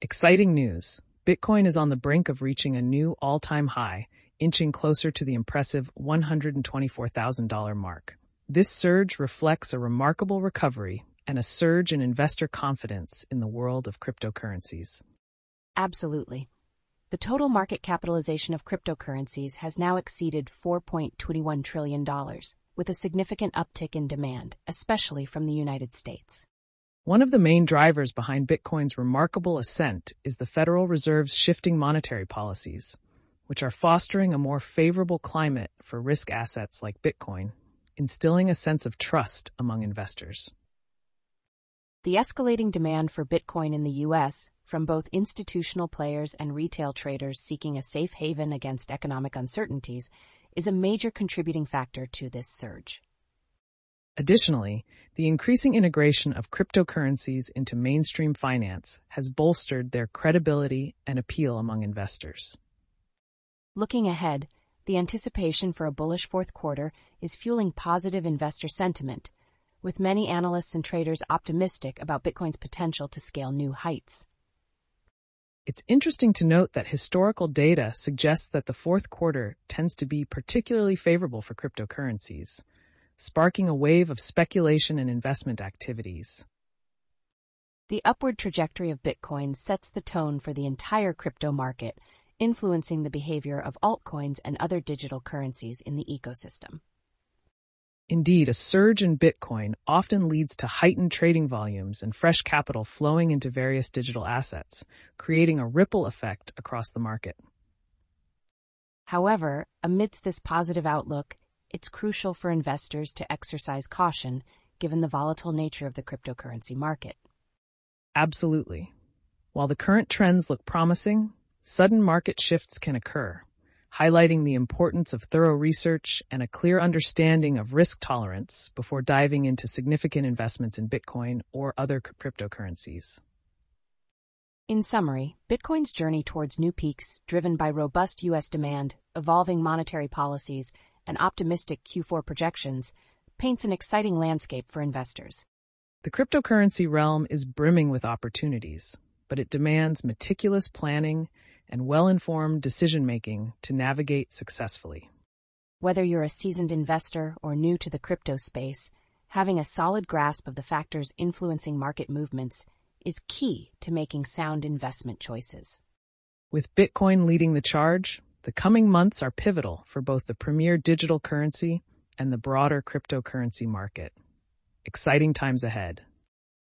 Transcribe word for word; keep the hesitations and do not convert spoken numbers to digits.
Exciting news. Bitcoin is on the brink of reaching a new all-time high, inching closer to the impressive one hundred twenty-four thousand dollars mark. This surge reflects a remarkable recovery and a surge in investor confidence in the world of cryptocurrencies. Absolutely. The total market capitalization of cryptocurrencies has now exceeded four point two one trillion dollars, with a significant uptick in demand, especially from the United States. One of the main drivers behind Bitcoin's remarkable ascent is the Federal Reserve's shifting monetary policies, which are fostering a more favorable climate for risk assets like Bitcoin, instilling a sense of trust among investors. The escalating demand for Bitcoin in the U S, from both institutional players and retail traders seeking a safe haven against economic uncertainties, is a major contributing factor to this surge. Additionally, the increasing integration of cryptocurrencies into mainstream finance has bolstered their credibility and appeal among investors. Looking ahead, the anticipation for a bullish fourth quarter is fueling positive investor sentiment, with many analysts and traders optimistic about Bitcoin's potential to scale new heights. It's interesting to note that historical data suggests that the fourth quarter tends to be particularly favorable for cryptocurrencies, sparking a wave of speculation and investment activities. The upward trajectory of Bitcoin sets the tone for the entire crypto market, influencing the behavior of altcoins and other digital currencies in the ecosystem. Indeed, a surge in Bitcoin often leads to heightened trading volumes and fresh capital flowing into various digital assets, creating a ripple effect across the market. However, amidst this positive outlook, it's crucial for investors to exercise caution given the volatile nature of the cryptocurrency market. Absolutely. While the current trends look promising, sudden market shifts can occur, highlighting the importance of thorough research and a clear understanding of risk tolerance before diving into significant investments in Bitcoin or other cryptocurrencies. In summary, Bitcoin's journey towards new peaks, driven by robust U S demand, evolving monetary policies, and optimistic Q four projections, paints an exciting landscape for investors. The cryptocurrency realm is brimming with opportunities, but it demands meticulous planning and well-informed decision-making to navigate successfully. Whether you're a seasoned investor or new to the crypto space, having a solid grasp of the factors influencing market movements is key to making sound investment choices. With Bitcoin leading the charge, the coming months are pivotal for both the premier digital currency and the broader cryptocurrency market. Exciting times ahead.